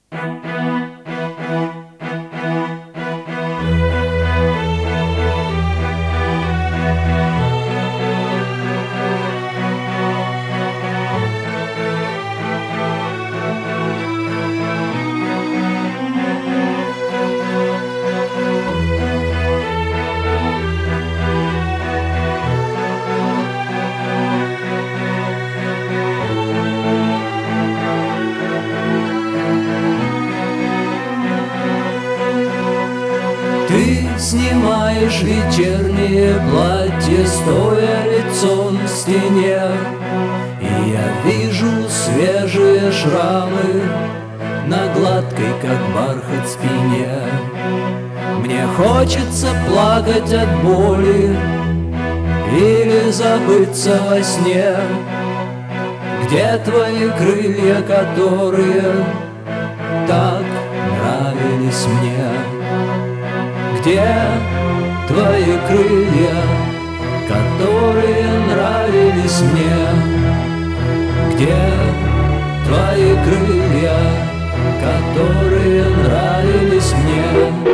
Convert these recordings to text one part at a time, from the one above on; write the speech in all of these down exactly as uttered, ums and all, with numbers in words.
Ты снимаешь вечернее платье, стоя лицом к стене, и я вижу свежие шрамы на гладкой, как бархат, спине. Мне хочется плакать от боли или забыться во сне. Где твои крылья, которые так нравились мне? Где твои крылья, которые нравились мне? Где твои крылья, которые нравились мне?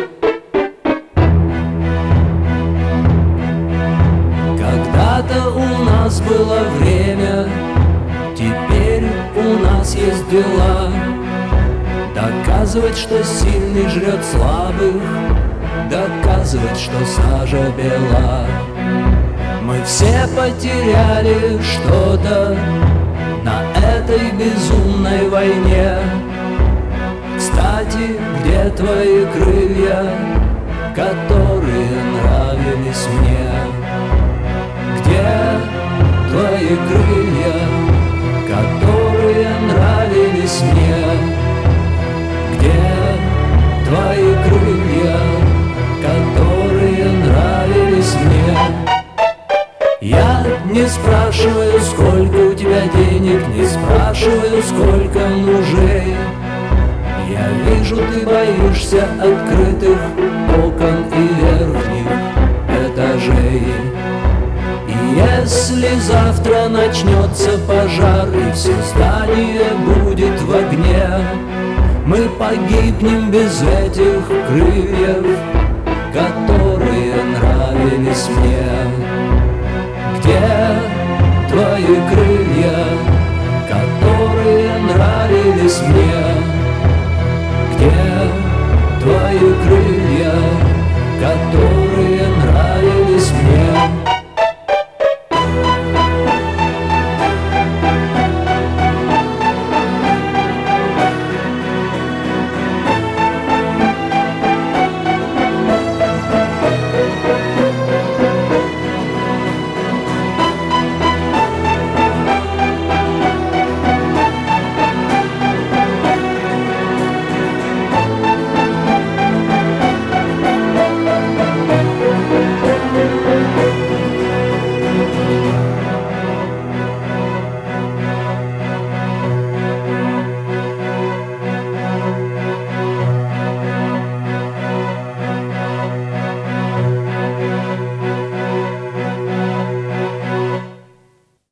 Когда-то у нас было время, теперь у нас есть дела. Доказывать, что сильный жрет слабых, доказывать, что сажа бела. Мы все потеряли что-то на этой безумной войне. Кстати, где твои крылья, которые нравились мне? Где твои крылья, которые нравились мне? Где твои крылья, которые нравились мне? Я не спрашиваю, сколько у тебя денег, не спрашиваю, сколько мужей. Я вижу, ты боишься открытых окон и верхних этажей. И если завтра начнется пожар и все здание будет в огне, мы погибнем без этих крыльев, которые нравились мне. Где твои крылья?